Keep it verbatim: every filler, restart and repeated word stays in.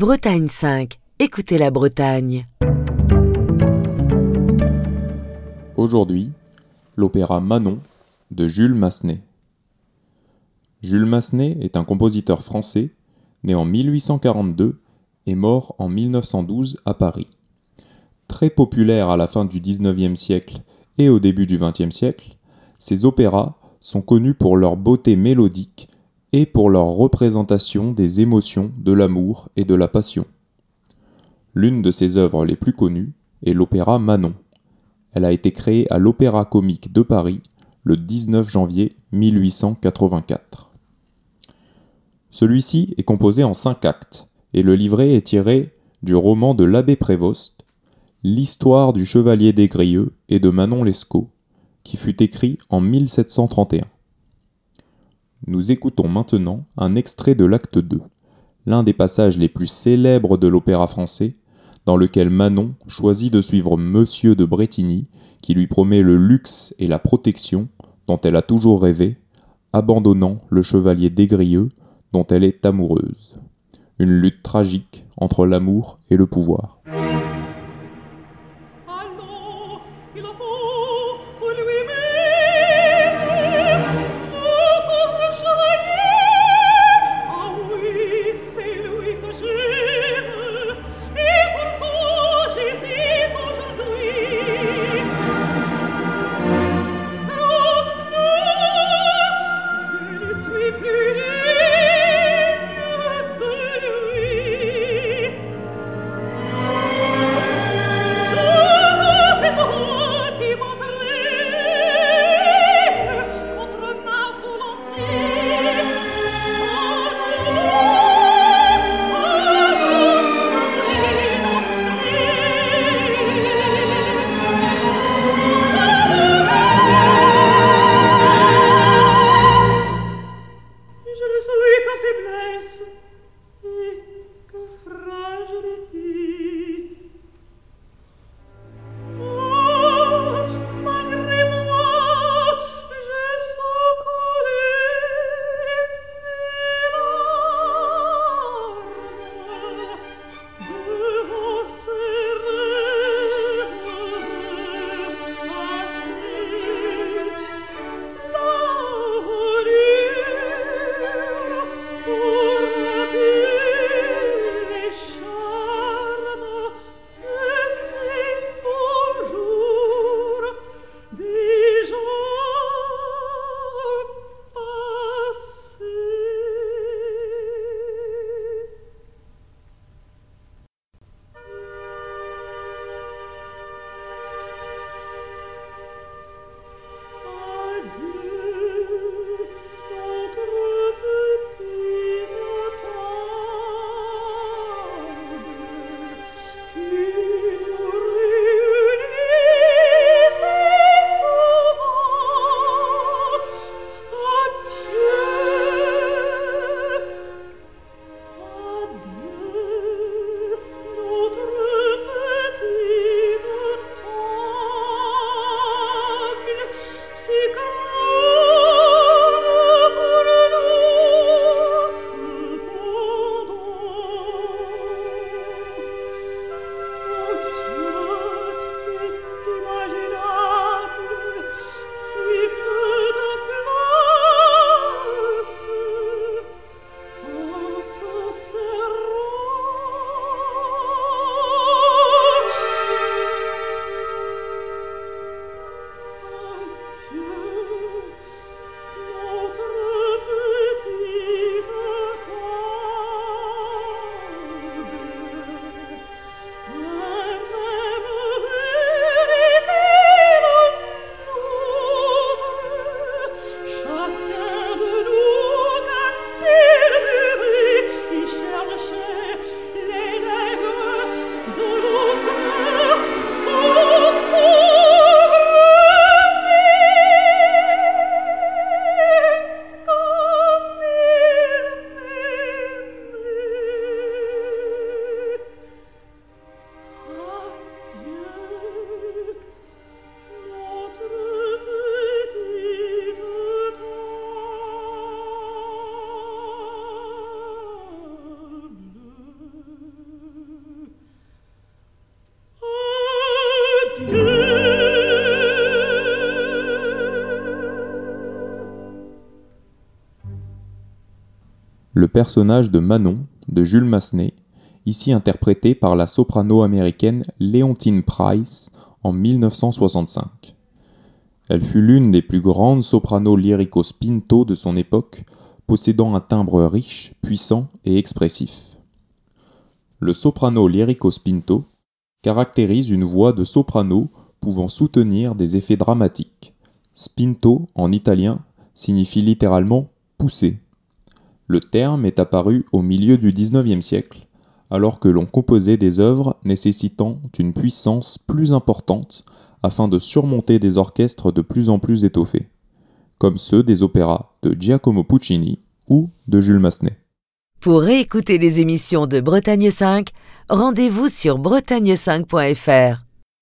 Bretagne cinq. Écoutez la Bretagne. Aujourd'hui, l'opéra Manon de Jules Massenet. Jules Massenet est un compositeur français, né en mille huit cent quarante-deux et mort en mille neuf cent douze à Paris. Très populaire à la fin du dix-neuvième siècle et au début du vingtième siècle, ses opéras sont connus pour leur beauté mélodique et pour leur représentation des émotions de l'amour et de la passion. L'une de ses œuvres les plus connues est l'opéra Manon. Elle a été créée à l'Opéra-Comique de Paris le dix-neuf janvier mille huit cent quatre-vingt-quatre. Celui-ci est composé en cinq actes et le livret est tiré du roman de l'abbé Prévost, L'histoire du chevalier des Grieux et de Manon Lescaut, qui fut écrit en mille sept cent trente et un. Nous écoutons maintenant un extrait de l'acte deux, l'un des passages les plus célèbres de l'opéra français, dans lequel Manon choisit de suivre Monsieur de Brétigny, qui lui promet le luxe et la protection dont elle a toujours rêvé, abandonnant le chevalier des Grieux dont elle est amoureuse. Une lutte tragique entre l'amour et le pouvoir. Plus digne de lui. personnage de Manon de Jules Massenet, ici interprété par la soprano américaine Leontine Price en mille neuf cent soixante-cinq. Elle fut l'une des plus grandes sopranos lyrico-spinto de son époque, possédant un timbre riche, puissant et expressif. Le soprano lyrico-spinto caractérise une voix de soprano pouvant soutenir des effets dramatiques. Spinto, en italien, signifie littéralement « pousser ». Le terme est apparu au milieu du dix-neuvième siècle, alors que l'on composait des œuvres nécessitant une puissance plus importante afin de surmonter des orchestres de plus en plus étoffés, comme ceux des opéras de Giacomo Puccini ou de Jules Massenet. Pour réécouter les émissions de Bretagne cinq, rendez-vous sur bretagne cinq point f r.